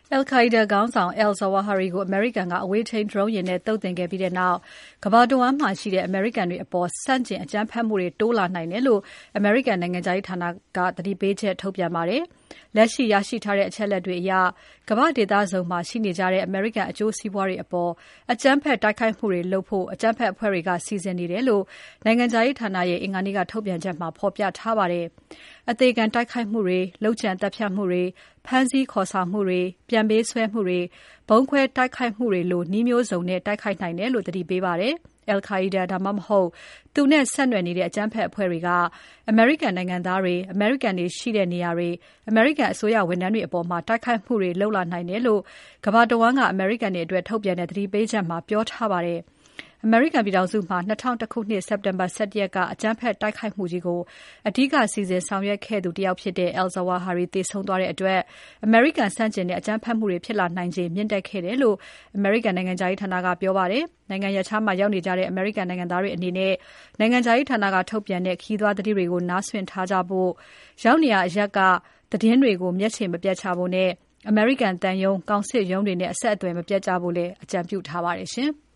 al-Qaeda ခေါင်းဆောင် al-Zawahiri ကိုအမေရိကန်ကအဝေးထိန်း drone ယာဉ်နဲ့သုတ်သင်ခဲ့ပြီးနောက် ကမ္ဘာတဝန်းမှာရှိတဲ့အမေရိကန်တွေအပေါ်ဆန့်ကျင်အကြမ်းဖက်မှုတွေတိုးလာနိုင်တယ်လို့အမေရိကန်နိုင်ငံခြားရေးဌာနကသတိပေးချက်ထုတ်ပြန်ပါတယ်။ လက်ရှိရရှိထားတဲ့အချက်အလက်တွေအရကမ္ဘာဒေသစုံမှာရှိနေကြတဲ့အမေရိကန်အကျိုးစီးပွားတွေအပေါ်အကြမ်းဖက်တိုက်ခိုက်မှုတွေလုပ်ဖို့အကြမ်းဖက်အဖွဲ့တွေကစီစဉ်နေတယ်လို့နိုင်ငံခြားရေးဌာနရဲ့အင်္ဂါနေ့ကထုတ်ပြန်ချက်မှာဖော်ပြထားပါတယ်။ အသေခံတိုက်ခိုက်မှုတွေ၊လုပ်ကြံသတ်ဖြတ်မှုတွေ၊ဖမ်းဆီးခေါ်ဆောင်မှုတွေ၊ပြန်ပေးဆွဲမှုတွေ၊ဗုံးခွဲတိုက်ခိုက်မှုတွေလိုနည်းမျိုးစုံနဲ့တိုက်ခိုက်နိုင်တယ်လို့သတိပေးပါတယ်။ al-Qaeda ဒါမှမဟုတ်သူနဲ့ဆက်နွယ်နေတဲ့အကြမ်းဖက်အဖွဲ့တွေကအမေရိကန်နိုင်ငံသားတွေ၊အမေရိကန်တွေရှိတဲ့နေရာတွေ၊အမေရိကန်အစိုးရဝန်ထမ်းတွေအပေါ်တိုက်ခိုက်မှုတွေလုပ်လာနိုင်တယ်လို့ကမ္ဘာတဝန်းကအမေရိကန်တွေအတွက်ထုတ်ပြန်တဲ့သတိပေးချက်မှာပြောထားပါတယ်။ အမေရိကန်ပြည်ထောင်စုမှာ2001ခုနှစ်စက်တင်ဘာလ11ရက်ကအကြမ်းဖက်တိုက်ခိုက်မှုကြီးကိုအဓိကစီစဉ်ဆောင်ရွက်ခဲ့သူတယောက်ဖြစ်တဲ့ al-Zawahiri သေဆုံးသွားတဲ့အတွက်အမေရိကန်ဆန့်ကျင်တဲ့အကြမ်းဖက်မှုတွေဖြစ်လာနိုင်ခြေမြင့်တက်ခဲ့တယ်လို့အမေရိကန်နိုင်ငံခြားရေးဌာနကပြောပါတယ်။ နိုင်ငံရပ်ခြားမှာရောက်နေကြတဲ့အမေရိကန်နိုင်ငံသားတွေအနေနဲ့နိုင်ငံခြားရေးဌာနကထုတ်ပြန်တဲ့ခရီးသွားသတင်းတွေကိုနားစွင့်ထားကြဖို့၊ရောက်နေရာအရပ်ကသတင်းတွေကိုမျက်ခြေမပြတ်ချဖို့နဲ့အမေရိကန်သံရုံး၊ကောင်စစ်ရုံးတွေနဲ့အဆက်အသွယ်မပြတ်ကြဖို့လည်းအကြံပြုထားပါတယ်ရှင်။